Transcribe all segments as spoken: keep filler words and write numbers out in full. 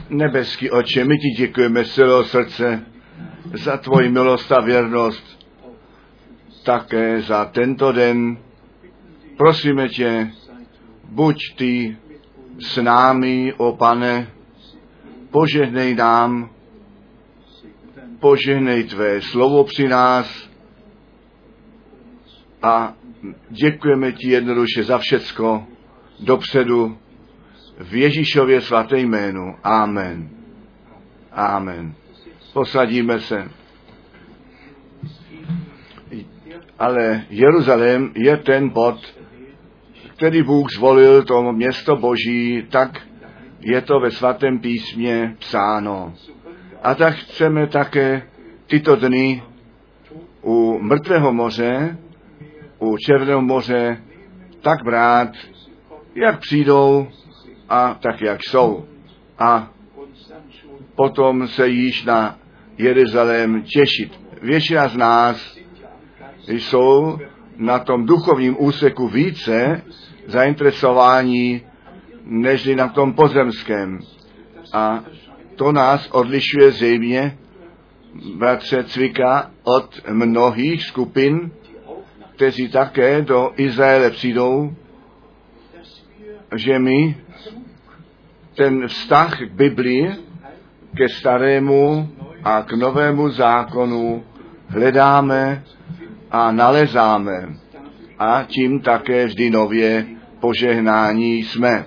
Nebeský Otče, my ti děkujeme z celého srdce za tvoji milost a věrnost, také za tento den. Prosíme tě, buď ty s námi, o Pane, požehnej nám, požehnej tvé slovo při nás a děkujeme ti jednoduše za všecko dopředu v Ježíšově svaté jménu. Amen. Amen. Posadíme se. Ale Jeruzalém je ten bod, který Bůh zvolil, to město Boží, tak je to ve svatém písmě psáno. A tak chceme také tyto dny u Mrtvého moře, u Černého moře, tak brát, jak přijdou a tak, jak jsou. A potom se již na Jeruzalém těšit. Většina z nás jsou na tom duchovním úseku více zainteresování, než na tom pozemském. A to nás odlišuje zřejmě, bratře Cvika, od mnohých skupin, kteří také do Izraele přijdou, že my ten vztah k Biblii, ke starému a k novému zákonu hledáme a nalezáme. A tím také vždy nově požehnání jsme.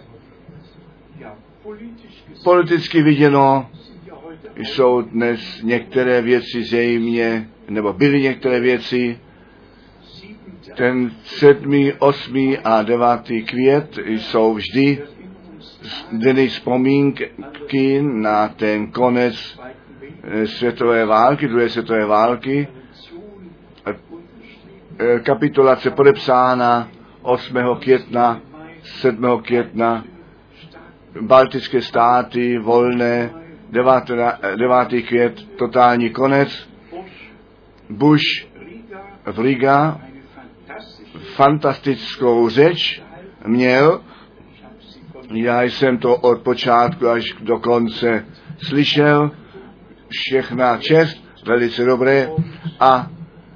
Politicky viděno jsou dnes některé věci zřejmě, nebo byly některé věci, ten sedmý, osmý a devátý květ jsou vždy dny vzpomínky na ten konec světové války, druhé světové války. Kapitulace podepsána osmého května, sedmého května, baltické státy volné, devátý květ, totální konec. Bush v Riga fantastickou řeč měl, já jsem to od počátku až do konce slyšel, všechna čest, velice dobré, a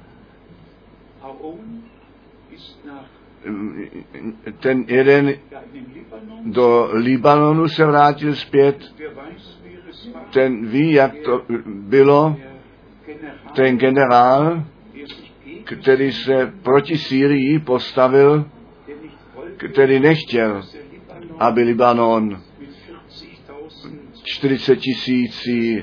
ten jeden do Libanonu se vrátil zpět, ten ví, jak to bylo, ten generál, který se proti Sýrii postavil, který nechtěl, aby Libanon čtyřicet tisící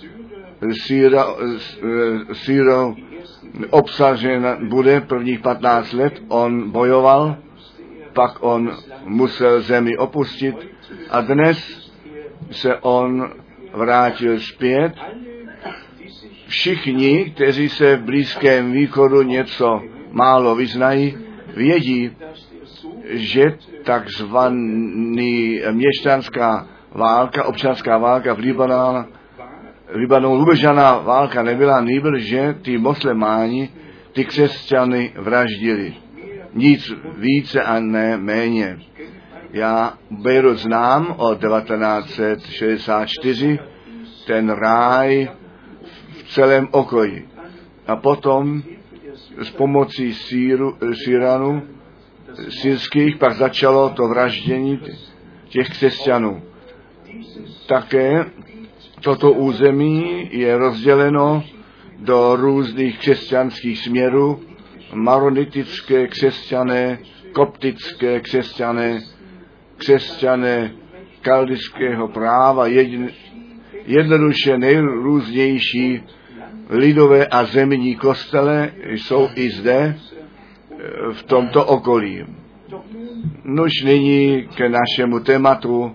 Sýrou obsažen bude prvních patnáct let. On bojoval, pak on musel zemi opustit a dnes se on vrátil zpět. Všichni, kteří se v Blízkém východu něco málo vyznají, vědí, že takzvaný měšťanská válka, občanská válka v Libanonu, Libanonu vůbec žádná válka nebyla, nýbrž, že ty muslimáni, ty křesťany vraždili. Nic více a ne méně. Já Bejrut znám od devatenáct set šedesát čtyři, ten ráj v celém okolí. A potom s pomocí Síru, Síranů, syrských, pak začalo to vraždění těch křesťanů. Také toto území je rozděleno do různých křesťanských směrů, maronitické křesťané, koptické křesťané, křesťané kaldického práva, jedin, jednoduše nejrůznější lidové a zemní kostele jsou i zde v tomto okolí. Nož nyní k našemu tématu.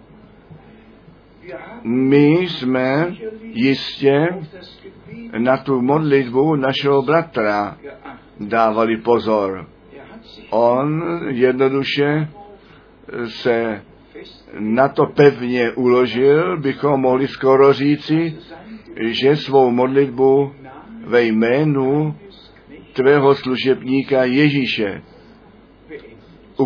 My jsme jistě na tu modlitbu našeho bratra dávali pozor. On jednoduše se na to pevně uložil, bychom mohli skoro říci, že svou modlitbu ve jménu tvého služebníka Ježíše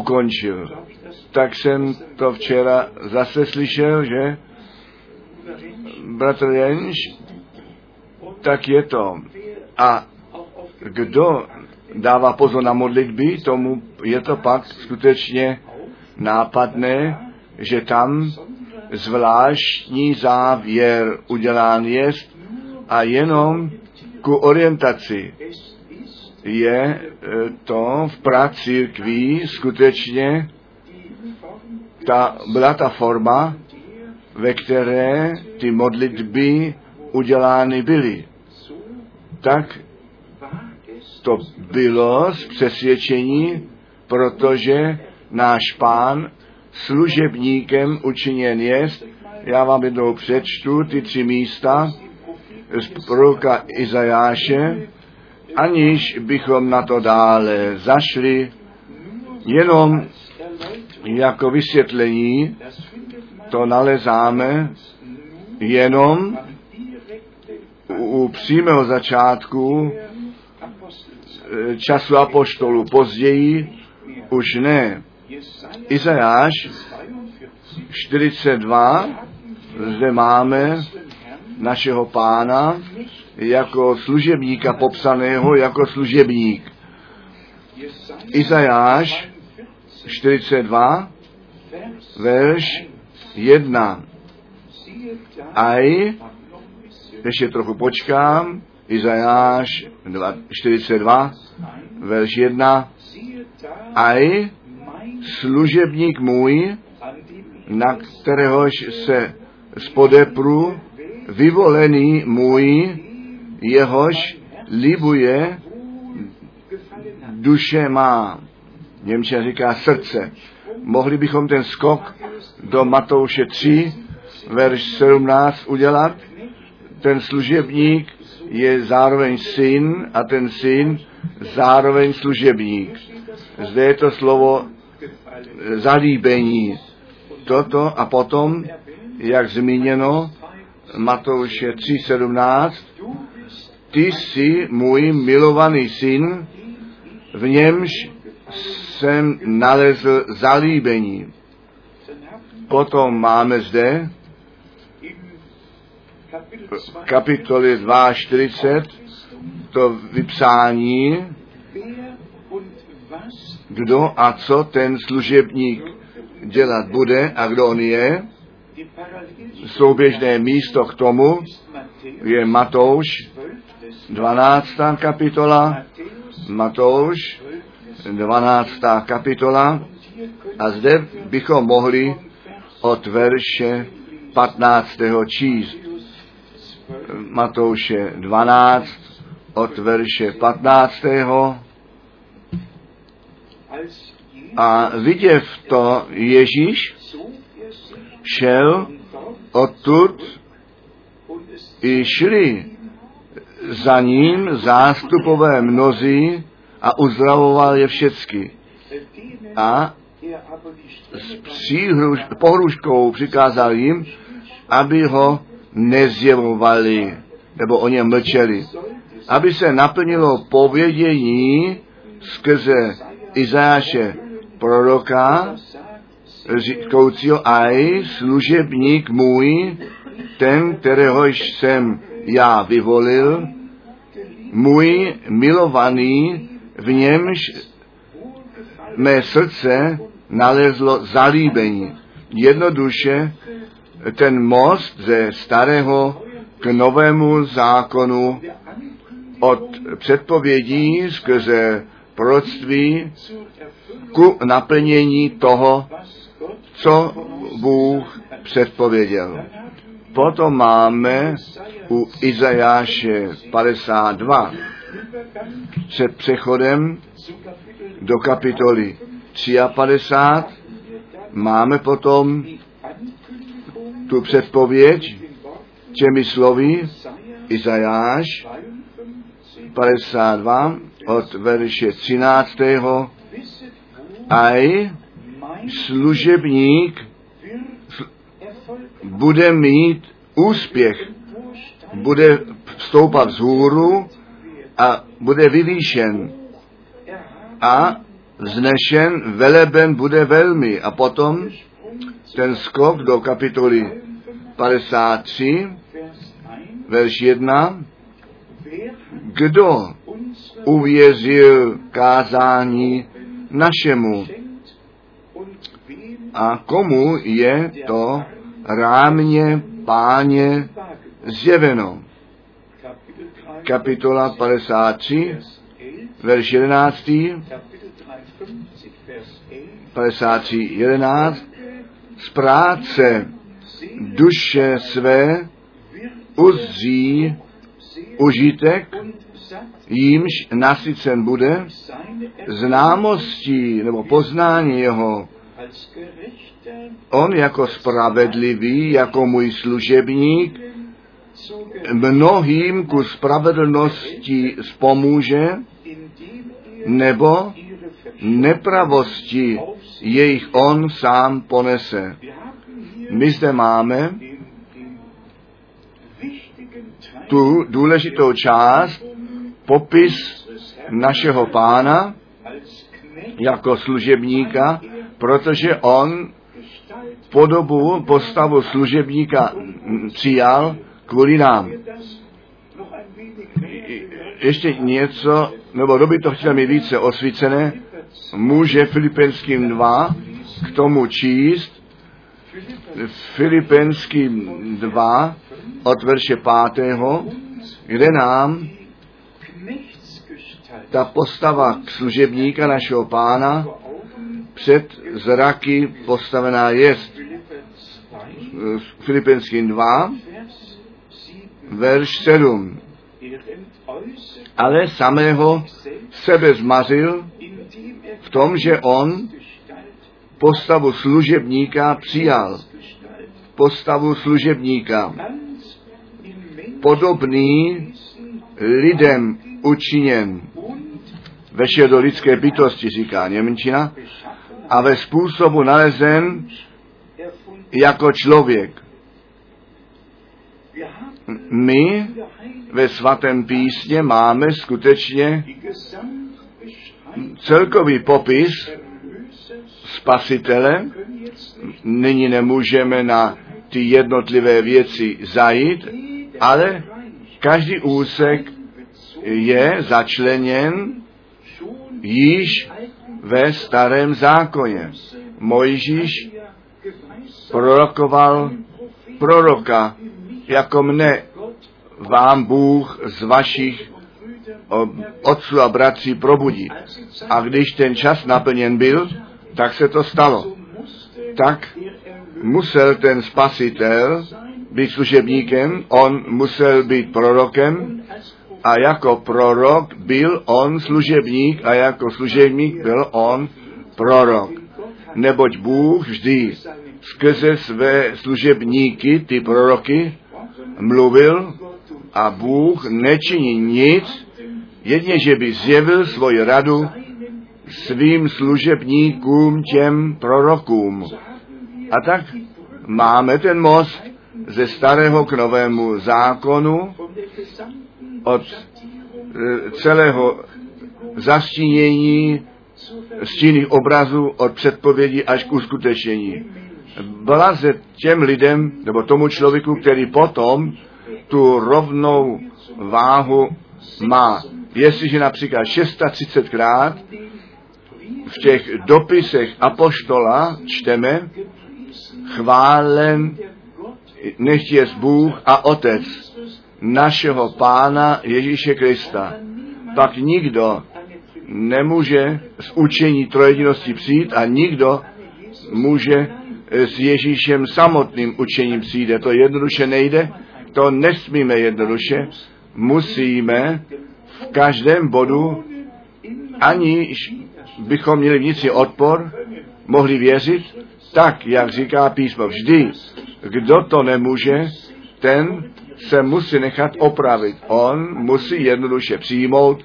ukončil. Tak jsem to včera zase slyšel, že bratr Jenš, tak je to. A kdo dává pozor na modlitby, tomu je to pak skutečně nápadné, že tam zvláštní závěr udělán je a jenom ku orientaci je to v pracírkví skutečně ta, byla ta forma, ve které ty modlitby udělány byly. Tak to bylo z přesvědčení, protože náš Pán služebníkem učiněn jest. Já vám jednou přečtu ty tři místa z proroka Izajáše, aniž bychom na to dále zašli, jenom jako vysvětlení to nalezáme jenom u přímého začátku času apoštolů, později už ne. Izajáš čtyřicet dva, zde máme našeho Pána jako služebníka popsaného jako služebník. Izajáš čtyřicet dva, verš jedna. Aj, ještě trochu počkám, Izajáš čtyřicet dva, verš jedna. Aj, služebník můj, na kteréhož se spodepru, vyvolený můj, jehož libuje duše má. Němčina říká srdce. Mohli bychom ten skok do Matouše tři, verš sedmnáct udělat. Ten služebník je zároveň syn a ten syn zároveň služebník. Zde je to slovo zalíbení. Toto a potom, jak zmíněno, Matouše tři sedmnáct, ty jsi můj milovaný syn, v němž jsem nalezl zalíbení. Potom máme zde v kapitole čtyřicet dva to vypsání, kdo a co ten služebník dělat bude a kdo on je. Souběžné místo k tomu je Matouš, dvanáctá kapitola, Matouš, dvanáctá kapitola, a zde bychom mohli od verše patnáctého číst. Matouše dvanáct, od verše patnáctého. A viděv to Ježíš, šel odtud i šli za ním zástupové mnozí a uzdravoval je všecky. A s příhruž, pohrůžkou přikázal jim, aby ho nezjevovali, nebo o něm mlčeli. Aby se naplnilo povědění skrze Izajáše proroka, říkoucího, aj služebník můj, ten, kteréhož jsem já vyvolil, můj milovaný, v němž mé srdce nalezlo zalíbení. Jednoduše ten most ze starého k novému zákonu od předpovědí skrze proroctví ku naplnění toho, co Bůh předpověděl. Potom máme u Izajáše padesát dva před přechodem do kapitoly padesát tři máme potom tu předpověď těmi slovy Izajáš padesát dva od verše třináctého. Aj služebník bude mít úspěch, bude vstoupat vzhůru a bude vyvýšen a vznešen, veleben bude velmi. A potom ten skok do kapitoly padesát tři, verš jedna. Kdo uvěřil kázání našemu a komu je to rámě Páně zjeveno. Kapitola padesát tři, verš jedenáct. padesát tři, jedenáct. Z práce duše své uzří užitek, jímž nasycen bude, známostí nebo poznání jeho. On jako spravedlivý, jako můj služebník, mnohým ku spravedlnosti spomůže, nebo nepravosti jejich on sám ponese. My zde máme tu důležitou část, popis našeho Pána jako služebníka, protože on podobu, postavu služebníka přijal kvůli nám. Ještě něco, nebo kdo by to chtěl mít více osvícené, může Filipenským dva k tomu číst. Filipenským dva od verše pátého, kde nám ta postava služebníka našeho Pána před zraky postavená jest. Filipenským dva, verš sedm. Ale samého sebe zmařil v tom, že on postavu služebníka přijal. Postavu služebníka. Podobný lidem učiněn. Vešel do lidské bytosti, říká němčina, a ve způsobu nalezen jako člověk. My ve svatém písmě máme skutečně celkový popis Spasitele. Nyní nemůžeme na ty jednotlivé věci zajít, ale každý úsek je začleněn již ve starém zákoně. Mojžíš prorokoval proroka, jako mne vám Bůh z vašich otců a bratří probudí. A když ten čas naplněn byl, tak se to stalo. Tak musel ten Spasitel být služebníkem, on musel být prorokem a jako prorok byl on služebník a jako služebník byl on prorok. Neboť Bůh vždy skrze své služebníky, ty proroky, mluvil a Bůh nečiní nic, jedině, že by zjevil svoji radu svým služebníkům, těm prorokům. A tak máme ten most ze starého k novému zákonu, od celého zastínění stínných obrazů, od předpovědi až k uskutečnění. Blaze těm lidem, nebo tomu člověku, který potom tu rovnou váhu má. Jestliže například třicet šestkrát v těch dopisech apoštola čteme chválen nechť jest Bůh a Otec našeho Pána Ježíše Krista. Pak nikdo nemůže z učení trojedinosti přijít a nikdo může s Ježíšem samotným učením přijde. To jednoduše nejde, to nesmíme jednoduše, musíme v každém bodu, aniž bychom měli vnitřní odpor, mohli věřit, tak, jak říká písmo vždy. Kdo to nemůže, ten se musí nechat opravit. On musí jednoduše přijmout,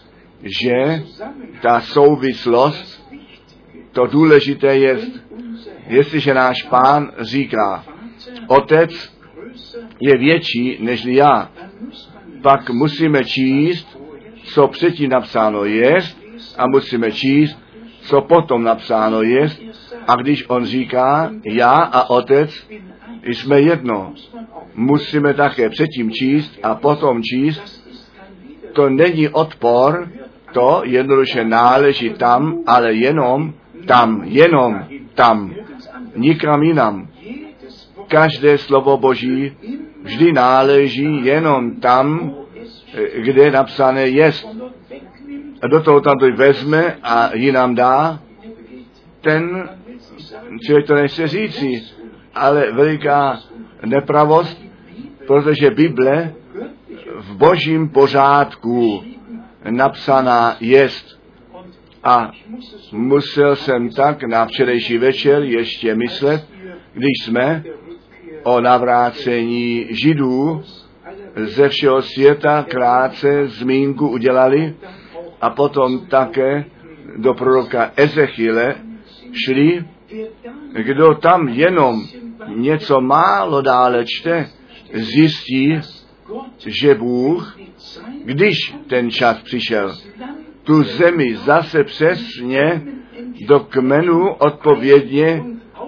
že ta souvislost, to důležité je, jestliže náš Pán říká, Otec je větší než já, pak musíme číst, co předtím napsáno jest, a musíme číst, co potom napsáno jest. A když on říká, já a Otec jsme jedno. Musíme také předtím číst a potom číst. To není odpor, to jednoduše náleží tam, ale jenom tam, jenom tam, nikam jinam. Každé slovo Boží vždy náleží jenom tam, kde napsané jest. A do toho tam to vezme a jinam dá. Ten člověk to nechce říci, ale veliká nepravost, protože Bible v Božím pořádku napsaná jest. A musel jsem tak na včerejší večer ještě myslet, když jsme o navrácení Židů ze všeho světa krátce zmínku udělali a potom také do proroka Ezechiele šli. Kdo tam jenom něco málo dále čte, zjistí, že Bůh, když ten čas přišel, tu zemi zase přesně do kmenů odpovědně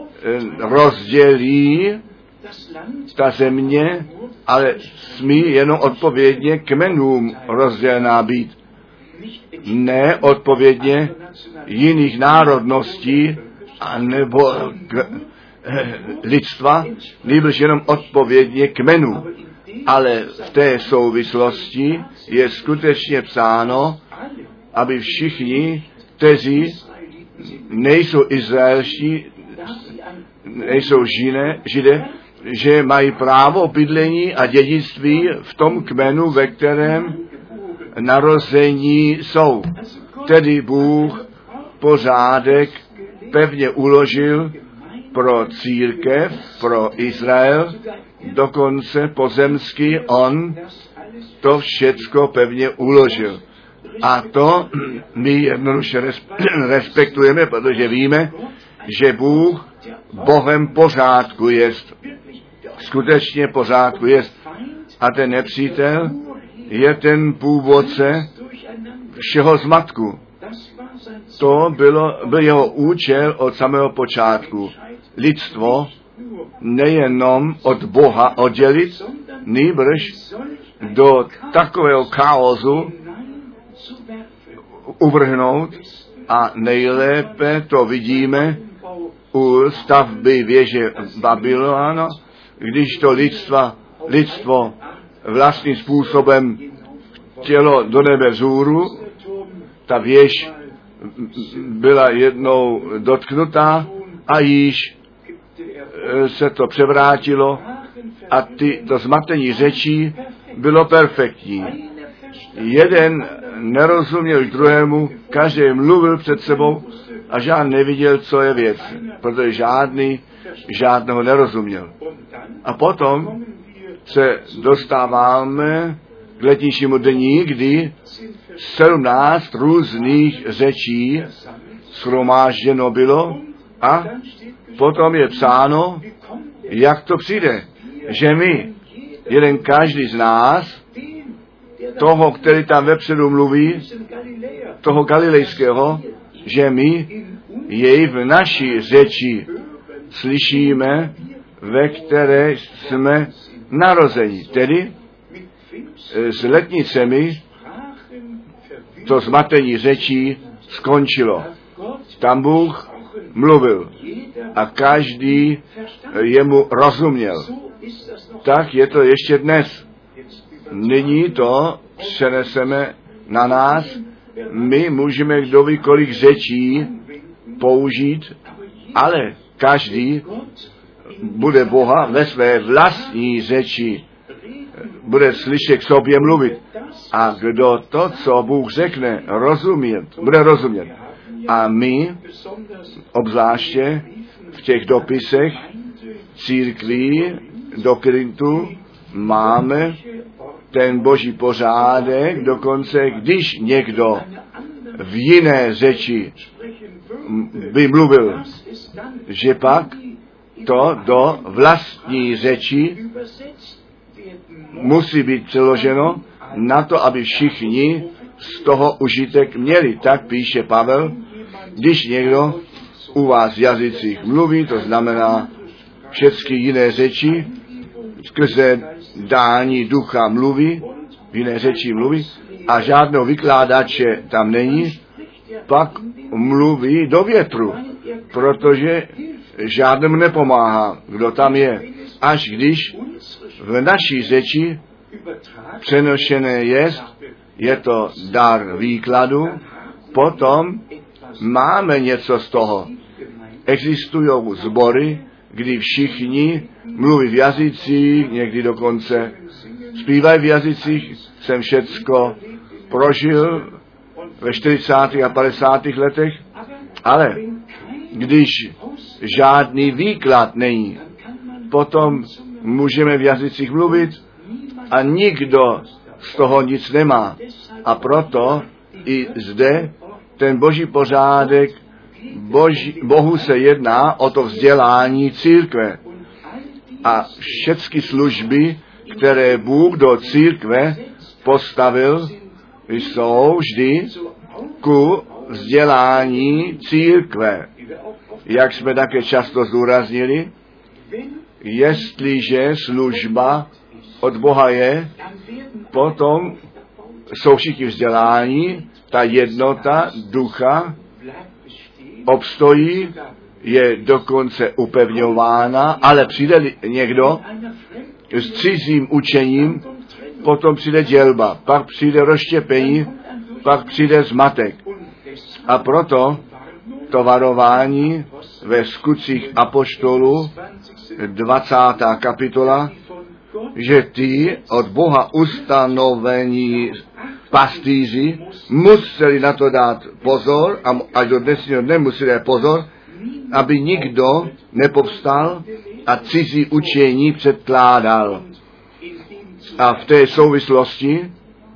rozdělí, ta země, ale smí jenom odpovědně kmenům rozdělená být. Ne odpovědně jiných národností anebo k, eh, lidstva, nýbrž jenom odpovědně kmenů. Ale v té souvislosti je skutečně psáno, aby všichni, kteří nejsou izraelští, nejsou židé, židé, že mají právo bydlení a dědictví v tom kmenu, ve kterém narození jsou. Tedy Bůh pořádek pevně uložil pro církev, pro Izrael, dokonce pozemsky on to všecko pevně uložil. A to my jednoduše respektujeme, protože víme, že Bůh Bohem pořádku jest. Skutečně pořádku jest. A ten nepřítel je ten původce všeho zmatku. To bylo, byl jeho účel od samého počátku. Lidstvo nejenom od Boha oddělit, nýbrž do takového chaosu uvrhnout a nejlépe to vidíme u stavby věže Babylona, když to lidstva, lidstvo vlastním způsobem chtělo do nebe vzhůru, ta věž byla jednou dotknutá a již se to převrátilo a ty, to zmatení řečí bylo perfektní. Jeden nerozuměl druhému, každý mluvil před sebou a žádný neviděl, co je věc, protože žádný žádného nerozuměl. A potom se dostáváme k letnějšímu dní, kdy sedmnáct různých řečí shromážděno bylo a potom je psáno, jak to přijde, že my, jeden každý z nás, toho, který tam vepředu mluví, toho galilejského, že my jej v naší řeči slyšíme, ve které jsme narození. Tedy s letnicemi to zmatení řečí skončilo. Tam Bůh mluvil a každý jemu rozuměl. Tak je to ještě dnes. Nyní to přeneseme na nás. My můžeme kdo ví kolik řečí použít, ale každý bude Boha ve své vlastní řeči, bude slyšet k sobě mluvit. A kdo to, co Bůh řekne, rozumět, bude rozumět. A my, obzvláště v těch dopisech církví do Korintu, máme ten boží pořádek, dokonce když někdo v jiné řeči by mluvil, že pak to do vlastní řeči musí být přeloženo na to, aby všichni z toho užitek měli. Tak píše Pavel, když někdo u vás v jazycích mluví, to znamená všechny jiné řeči, skrze dání ducha mluví, v jiné řeči mluví, a žádného vykládače tam není, pak mluví do větru, protože žádnému nepomáhá, kdo tam je. Až když v naší řeči přenošené jest, je to dar výkladu, potom máme něco z toho. Existují sbory, kdy všichni mluví v jazycích, někdy dokonce zpívají v jazycích. Jsem všecko prožil ve čtyřicátých a padesátých letech, ale když žádný výklad není, potom můžeme v jazycích mluvit a nikdo z toho nic nemá. A proto i zde ten boží pořádek, boží, Bohu se jedná o to vzdělání církve. A všechny služby, které Bůh do církve postavil, jsou vždy ku vzdělání církve. Jak jsme také často zdůraznili, jestliže služba od Boha je, potom jsou všichni vzdělání, ta jednota ducha obstojí, je dokonce upevňována, ale přijde někdo s cizím učením, potom přijde dělba, pak přijde rozštěpení, pak přijde zmatek. A proto to varování ve Skutcích apoštolů, dvacátá kapitola, že ty od Boha ustanovení pastýři museli na to dát pozor, a až do dnešního dne museli dát pozor, aby nikdo nepovstal a cizí učení předkládal. A v té souvislosti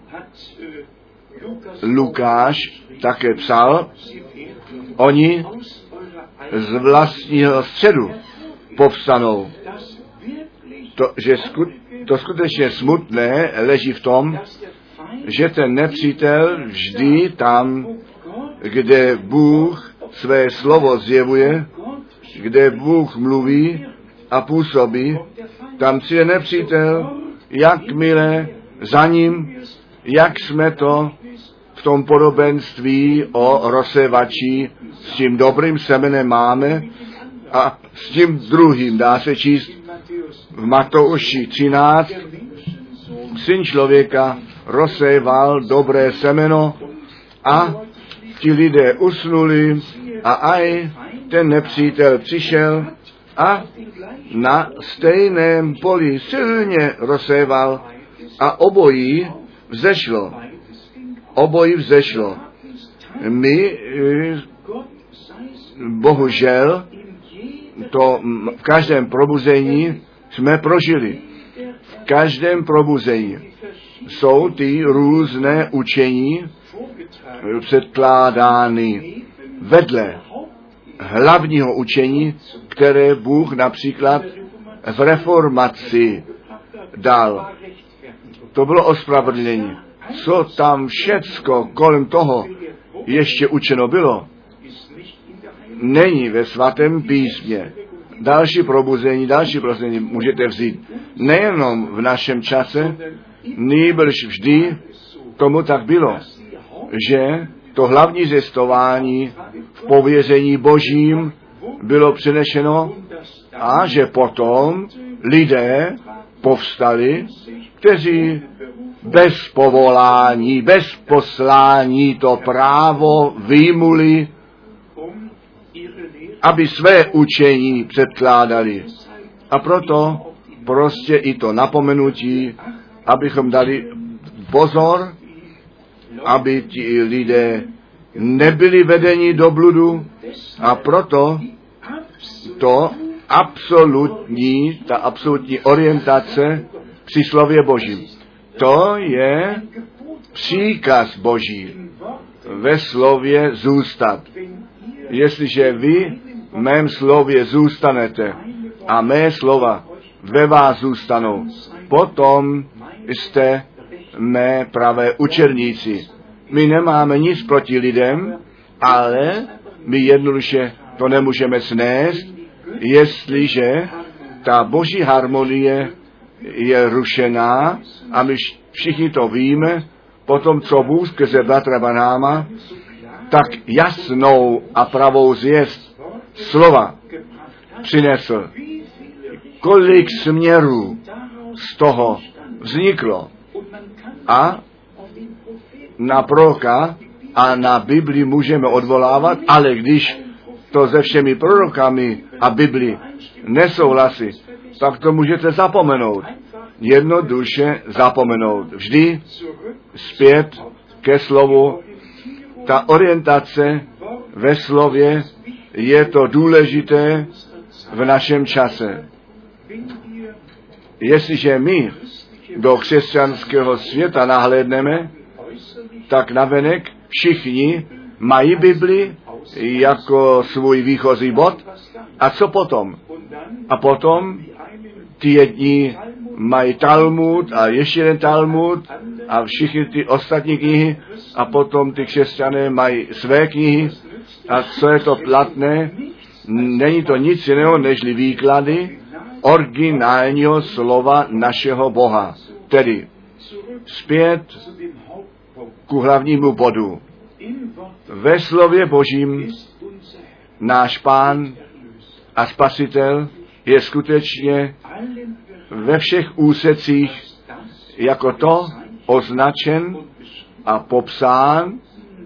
Lukáš také psal, oni z vlastního středu povstanou. To, že sku, to skutečně smutné leží v tom, že ten nepřítel vždy tam, kde Bůh své slovo zjevuje, kde Bůh mluví a působí, tam přijde nepřítel, jakmile za ním, jak jsme to v tom podobenství o rozsévači s tím dobrým semenem máme a s tím druhým dá se číst v Matouši třináct. Syn člověka rozséval dobré semeno a ti lidé usnuli a aj ten nepřítel přišel a na stejném poli silně rozséval a obojí vzešlo. Obojí vzešlo. My bohužel to v každém probuzení jsme prožili. V každém probuzení jsou ty různé učení předkládány vedle hlavního učení, které Bůh například v reformaci dal. To bylo ospravedlnění. Co tam všecko kolem toho ještě učeno bylo, není ve svatém písmě. Další probuzení, další probuzení můžete vzít nejenom v našem čase, nýbrž vždy tomu tak bylo, že to hlavní zjistování v pověření Božím bylo přinešeno a že potom lidé povstali, kteří bez povolání, bez poslání to právo vyjmuli, aby své učení předkládali. A proto prostě i to napomenutí, abychom dali pozor, aby ti lidé nebyli vedeni do bludu, a proto to absolutní, ta absolutní orientace při slově Božím. To je příkaz Boží ve slově zůstat. Jestliže vy v mém slově zůstanete a mé slova ve vás zůstanou, potom jste mé pravé učedníci. My nemáme nic proti lidem, ale my jednoduše to nemůžeme snést, jestliže ta boží harmonie je rušená a my všichni to víme, potom co Bůh skrze bratra Branhama tak jasnou a pravou zvěst slova přinesl. Kolik směrů z toho vzniklo a na proroka a na Bibli můžeme odvolávat, ale když to se všemi prorokami a Bibli nesouhlasí, tak to můžete zapomenout. Jednoduše zapomenout. Vždy zpět ke slovu. Ta orientace ve slově je to důležité v našem čase. Jestliže my do křesťanského světa nahlédneme, tak navenek všichni mají Bibli jako svůj výchozí bod. A co potom? A potom ty jedni mají Talmud a ještě jeden Talmud a všichni ty ostatní knihy a potom ty křesťané mají své knihy. A co je to platné? Není to nic jiného nežli výklady originálního slova našeho Boha. Tedy zpět ku hlavnímu bodu. Ve slově Božím náš Pán a Spasitel je skutečně ve všech úsecích jako to označen a popsán,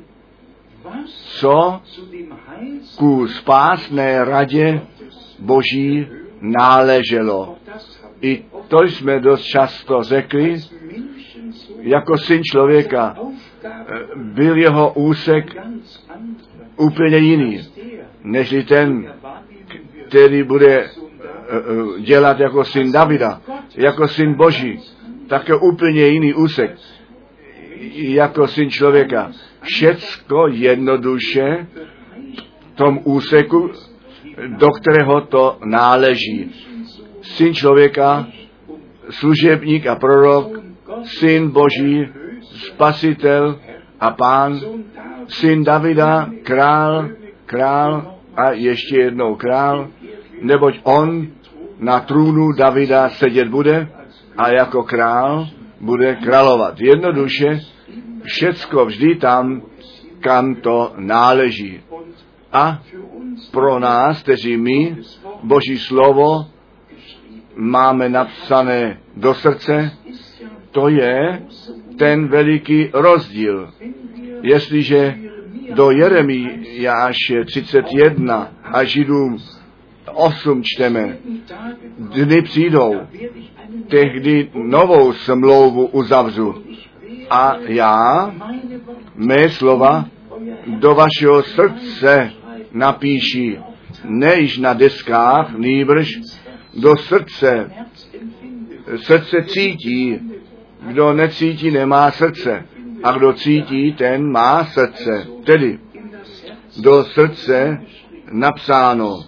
co ku spásné radě Boží náleželo. I to jsme dost často řekli, jako syn člověka byl jeho úsek úplně jiný, než ten, který bude dělat jako syn Davida, jako syn Boží, také úplně jiný úsek, jako syn člověka. Všecko jednoduše v tom úseku, do kterého to náleží. Syn člověka, služebník a prorok, syn Boží, spasitel a pán, syn Davida, král, král a ještě jednou král, neboť on na trůnu Davida sedět bude a jako král bude královat. Jednoduše všecko vždy tam, kam to náleží. A pro nás, kteří my Boží slovo máme napsané do srdce, to je ten veliký rozdíl. Jestliže do Jeremiáše třicet jedna a Židům osm čteme, dny přijdou, tehdy novou smlouvu uzavřu a já mé slova do vašeho srdce napíši, než na deskách, nýbrž do srdce. Srdce cítí, kdo necítí, nemá srdce. A kdo cítí, ten má srdce. Tedy do srdce napsáno.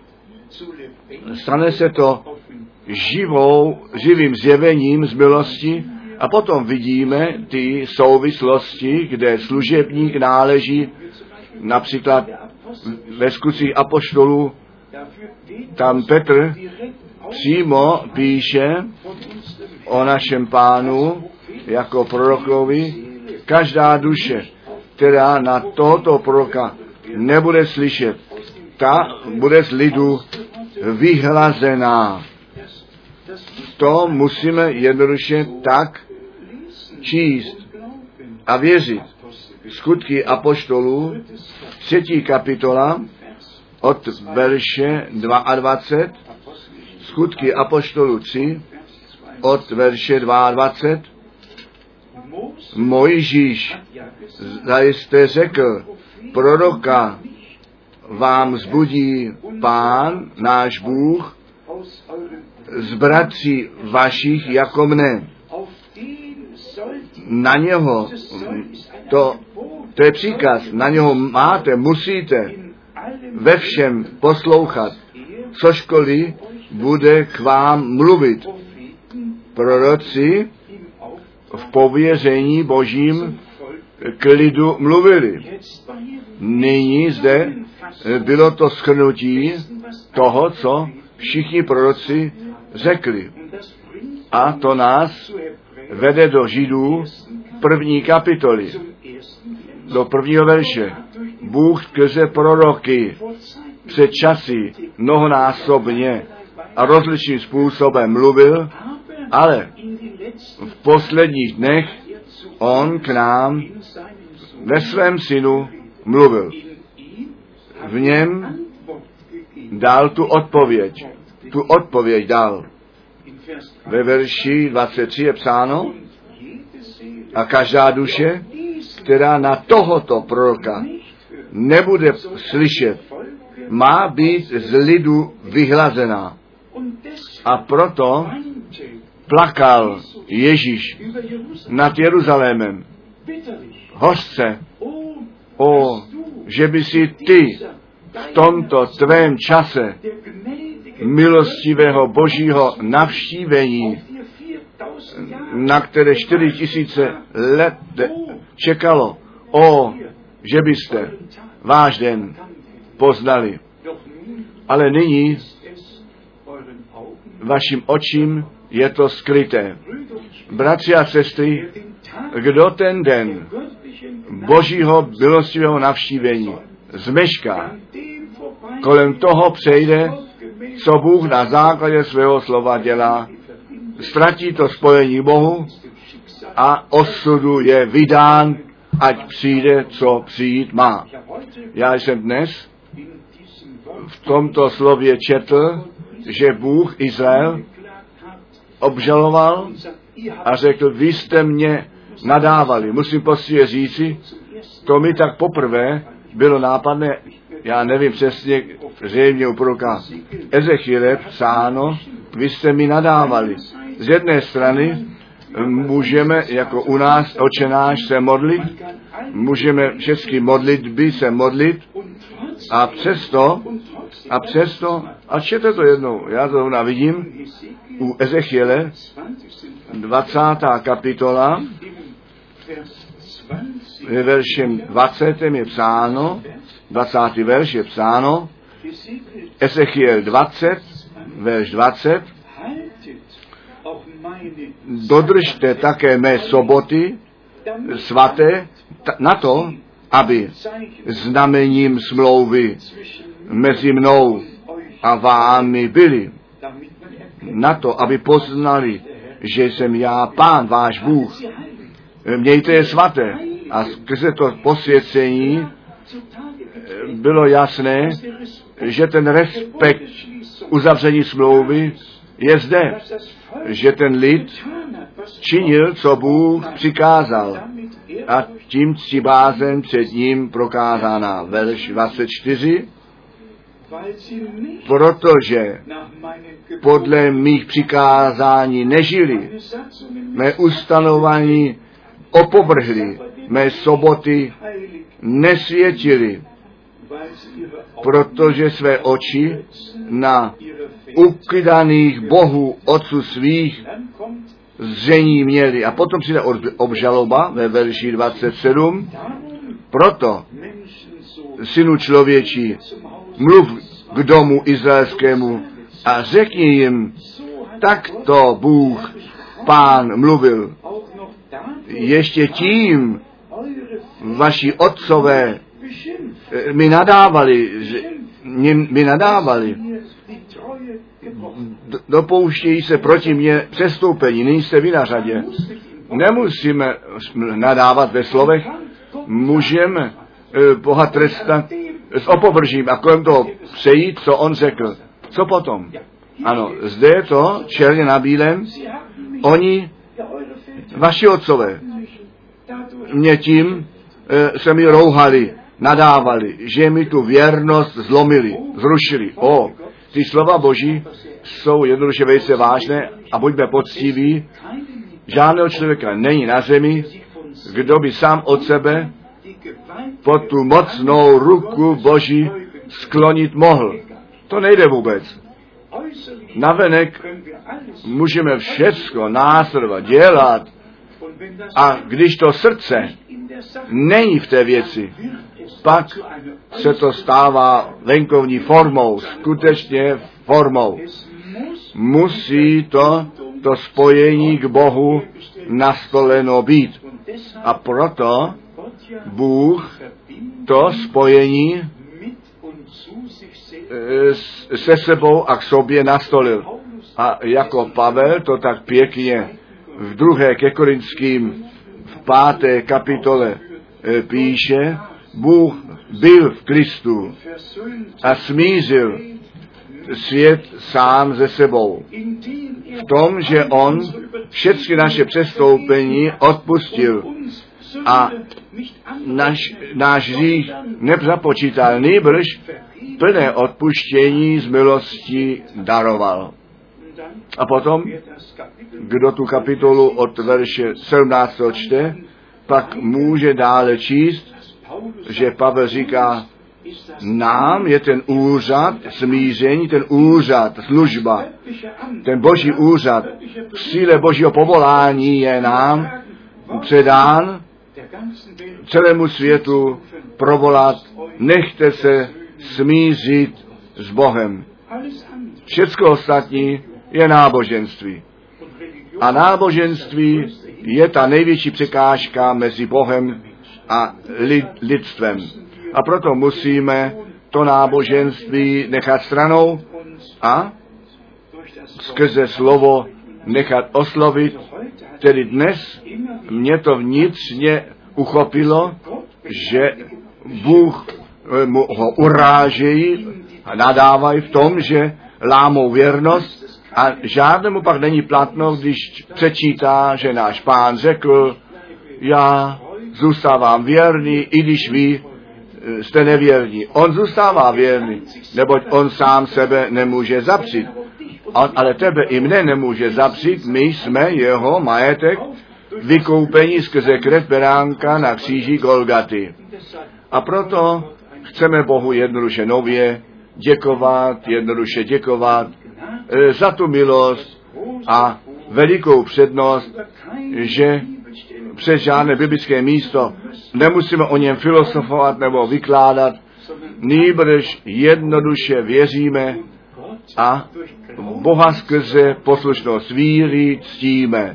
Stane se to živou, živým zjevením z milosti a potom vidíme ty souvislosti, kde služebník náleží, například ve skutcích apoštolů, tam Petr přímo píše o našem Pánu jako prorokovi, každá duše, která na tohoto proroka nebude slyšet, ta bude z lidu vyhlazená. To musíme jednoduše tak číst a věřit. Skutky apoštolů, třetí kapitola, od verše dvacet dva, Skutky apoštolů tři, od verše dvacet dva, Mojžíš zajisté řekl, proroka vám zbudí Pán, náš Bůh, z bratří vašich jako mne. Na něho, to, to je příkaz, na něho máte, musíte ve všem poslouchat, cožkoliv bude k vám mluvit. Proroci v pověření Božím k lidu mluvili. Nyní zde bylo to shrnutí toho, co všichni proroci řekli. A to nás vede do Židů první kapitoly, do prvního verše. Bůh skrze proroky před časy mnohonásobně a rozličným způsobem mluvil, ale v posledních dnech on k nám ve svém synu mluvil. V něm dal tu odpověď. Tu odpověď dal. Ve verši dvacet tři je psáno, a každá duše, která na tohoto proroka nebude slyšet, má být z lidu vyhlazená. A proto plakal Ježíš nad Jeruzalémem. Hořce, o, že by si ty v tomto tvém čase milostivého božího navštívení, na které čtyři tisíce let čekalo, o, že byste váš den poznali. Ale nyní vašim očím je to skryté. Bratři a sestry, kdo ten den božího milostivého navštívení zmešká, kolem toho přejde, co Bůh na základě svého slova dělá, ztratí to spojení Bohu a osudu je vydán, ať přijde, co přijít má. Já jsem dnes v tomto slově četl, že Bůh Izrael obžaloval a řekl, vy jste mě nadávali. Musím poctivě říci, to mi tak poprvé bylo nápadné, já nevím přesně, zřejmě u proroka Ezechiele psáno, vy jste mi nadávali. Z jedné strany můžeme, jako u nás, Otče náš, se modlit, můžeme všechny modlitby se modlit a přesto, a přesto, a čtěte to jednou, já to ona vidím, u Ezechiele, dvacátá kapitola, ve veršem dvacátém je psáno, dvacátý verš je psáno, Ezechiel dvacet, verš dvacet, dodržte také mé soboty svaté na to, aby znamením smlouvy mezi mnou a vámi byli. Na to, aby poznali, že jsem já Pán, váš Bůh. Mějte je svaté. A skrze to posvěcení bylo jasné, že ten respekt uzavření smlouvy je zde. Že ten lid činil, co Bůh přikázal. A tím ctibázen před ním prokázána. Verš dvacet čtyři. Protože podle mých přikázání nežili, mé ustanovení opovrhli, mé soboty nesvětili, protože své oči na uklidaných bohů otců svých zření měli. A potom přijde obžaloba ve verši dvacet sedm. Proto, synu člověčí, mluv k domu izraelskému a řekni jim, takto Bůh, Pán, mluvil. Ještě tím vaši otcové mi nadávali, mi nadávali, dopouštějí se proti mně přestoupení, nyní jste vy na řadě. Nemusíme nadávat ve slovech, můžeme Boha trestat s opovržím a kolem toho přejít, co on řekl. Co potom? Ano, zde je to černě na bílém. Oni, vaši otcové, mě tím e, se mi rouhali, nadávali, že mi tu věrnost zlomili, zrušili. O, ty slova Boží jsou jednoduše velice vážné a buďme poctiví. Žádného člověka není na zemi, kdo by sám od sebe pod tu mocnou ruku Boží sklonit mohl. To nejde vůbec. Navenek můžeme všecko následovat, dělat, a když to srdce není v té věci, pak se to stává venkovní formou, skutečně formou. Musí to, to spojení k Bohu nastoleno být. A proto Bůh to spojení se sebou a k sobě nastolil. A jako Pavel to tak pěkně v druhé ke Korinským v páté kapitole píše, Bůh byl v Kristu a smířil svět sám ze sebou. V tom, že on všechny naše přestoupení odpustil a naš, náš hřích nezapočítal, nýbrž plné odpuštění z milosti daroval. A potom, kdo tu kapitolu od verše sedmnáctého čte, pak může dále číst, že Pavel říká, nám je ten úřad smíření, ten úřad, služba, ten boží úřad, v síle božího povolání je nám předán celému světu provolat, nechte se smířit s Bohem. Všecko ostatní je náboženství. A náboženství je ta největší překážka mezi Bohem a lid, lidstvem. A proto musíme to náboženství nechat stranou a skrze slovo nechat oslovit. Tedy dnes mě to vnitřně uchopilo, že Bůh mu ho urážejí a nadávají v tom, že lámou věrnost a žádnému pak není platno, když přečítá, že náš Pán řekl, já zůstávám věrný, i když vy jste nevěrní. On zůstává věrný, neboť on sám sebe nemůže zapřít. On ale tebe i mne nemůže zapřít, my jsme jeho majetek, vykoupení skrze krev beránka na kříži Golgaty. A proto chceme Bohu jednoduše nově děkovat, jednoduše děkovat e, za tu milost a velikou přednost, že přes žádné biblické místo nemusíme o něm filozofovat nebo vykládat, nýbrž jednoduše věříme a Boha skrze poslušnost víry ctíme.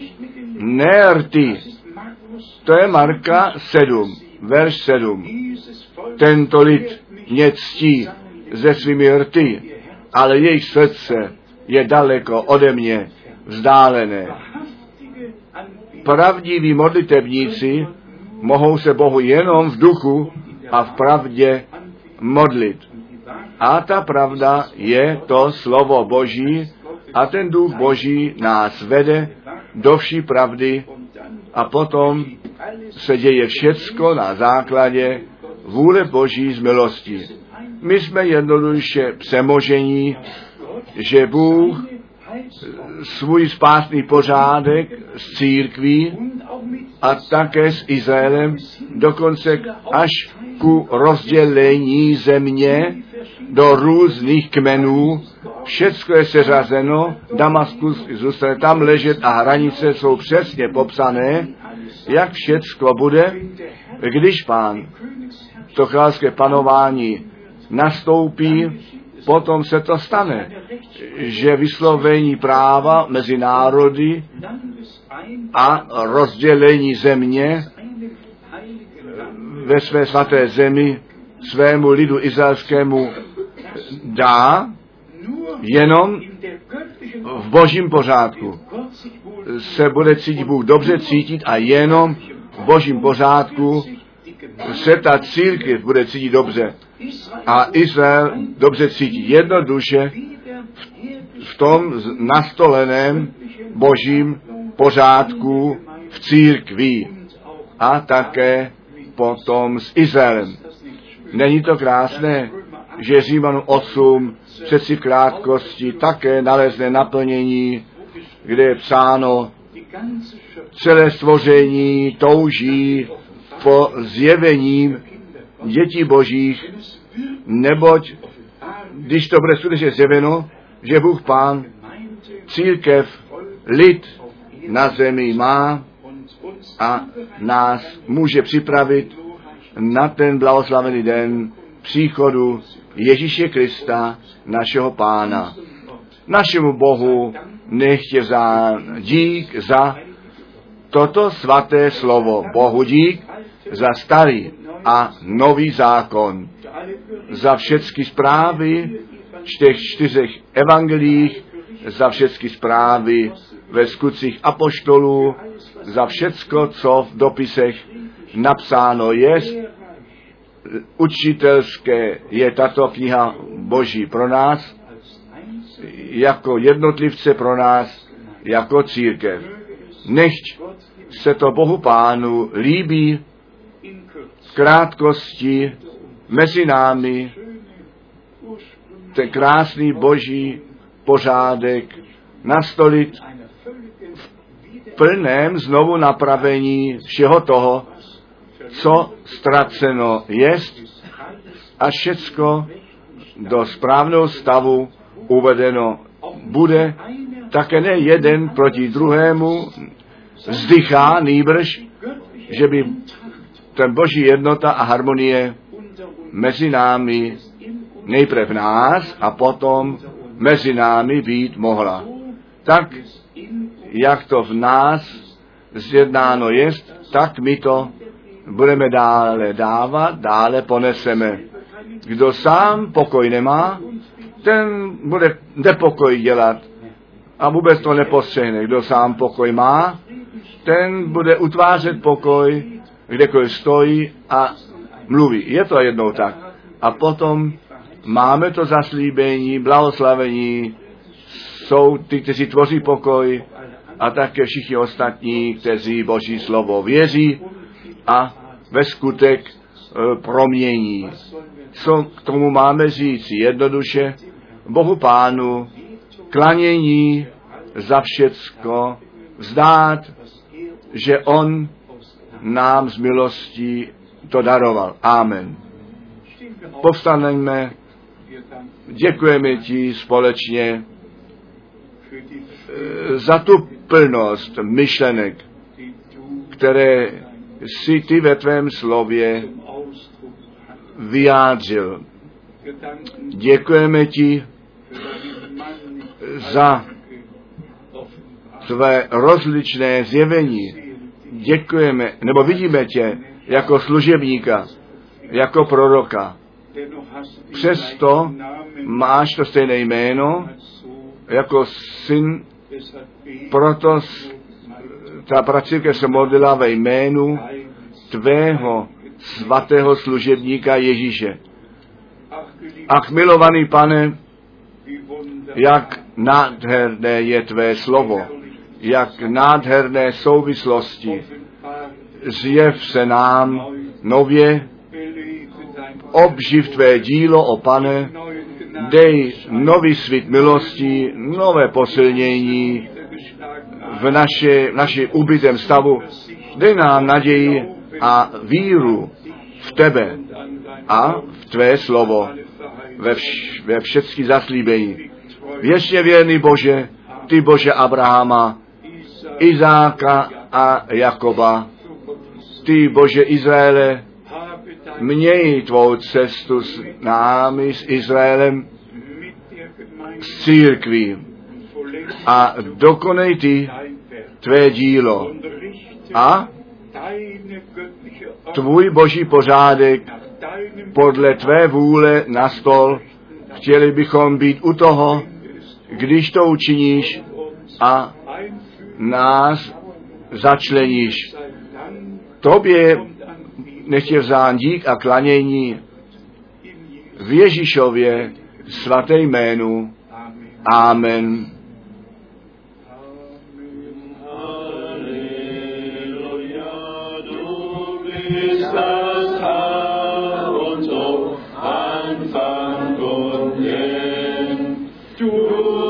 Ne rty. To je Marka sedm, verš sedm. Tento lid mě ctí ze svými rty, ale jejich srdce je daleko ode mě vzdálené. Pravdiví modlitebníci mohou se Bohu jenom v duchu a v pravdě modlit. A ta pravda je to slovo Boží a ten duch Boží nás vede do vší pravdy a potom se děje všecko na základě vůle Boží z milosti. My jsme jednoduše přemožení, že Bůh svůj spásný pořádek s církví a také s Izraelem, dokonce až ku rozdělení země do různých kmenů, všecko je seřazeno, Damaskus zůstane tam ležet a hranice jsou přesně popsané, jak všecko bude, když Pán to královské panování nastoupí, potom se to stane, že vyslovení práva mezi národy a rozdělení země ve své svaté zemi svému lidu izraelskému dá jenom v božím pořádku. Se bude cítit Bůh dobře cítit a jenom v božím pořádku se ta církev bude cítit dobře. A Izrael dobře cítí jednoduše v tom nastoleném božím pořádku v církvi a také potom s Izraelem. Není to krásné, že Římanům osm přeci v krátkosti také nalezne naplnění, kde je psáno, celé stvoření touží po zjevením dětí božích, neboť když to bude skutečně zjeveno, že Bůh Pán církev, lid na zemi má a nás může připravit na ten blahoslavený den příchodu Ježíše Krista, našeho Pána. Našemu Bohu nechtě za dík za toto svaté slovo. Bohu dík za starý a nový zákon, za všechny zprávy v těch čtyřech evangelích, za všechny zprávy ve skutcích apoštolů, za všecko, co v dopisech napsáno je. Učitelské je tato kniha Boží pro nás, jako jednotlivce pro nás, jako církev. Nechť se to Bohu Pánu líbí v krátkosti mezi námi ten krásný Boží pořádek nastolit v plném znovu napravení všeho toho, co ztraceno jest, a všecko do správného stavu uvedeno bude. Také ne jeden proti druhému vzdychá, nýbrž, že by ten Boží jednota a harmonie mezi námi, nejprve v nás a potom mezi námi být mohla. Tak, jak to v nás zjednáno jest, tak my to budeme dále dávat, dále poneseme. Kdo sám pokoj nemá, ten bude nepokoj dělat a vůbec to nepostřehne. Kdo sám pokoj má, ten bude utvářet pokoj, kdekoliv stojí a mluví. Je to jednou tak. A potom máme to zaslíbení, blahoslavení, jsou ty, kteří tvoří pokoj, a také všichni ostatní, kteří Boží slovo věří a ve skutek e, promění. Co k tomu máme říct? Jednoduše Bohu Pánu klanění za všecko vzdát, že On nám z milostí to daroval. Amen. Povstaneme, děkujeme ti společně za tu plnost myšlenek, které si ty ve tvém slově vyjádřil. Děkujeme ti za tvé rozličné zjevení. Děkujeme, nebo vidíme tě jako služebníka, jako proroka. Přesto máš to stejné jméno jako syn, proto ta pracírka se modlila ve jménu tvého svatého služebníka Ježíše. Ach, milovaný Pane, jak nádherné je tvé slovo, jak nádherné souvislosti. Zjev se nám nově, obživ tvé dílo, o Pane, dej nový svit milostí, nové posilnění v naši, v naši ubitém stavu. Dej nám naději a víru v tebe a v tvé slovo, ve, vš, ve všechny zaslíbení. Věčně věrný Bože, ty Bože Abrahama, Izáka a Jakoba, ty Bože Izraele, měj tvou cestu s námi, s Izraelem, s církví a dokonej ty tvé dílo a tvůj boží pořádek podle tvé vůle na stol. Chtěli bychom být u toho, když to učiníš a nás začleníš. Tobě nechtě vzán dík a klanění v Ježíšově svaté jménu. Amen. Du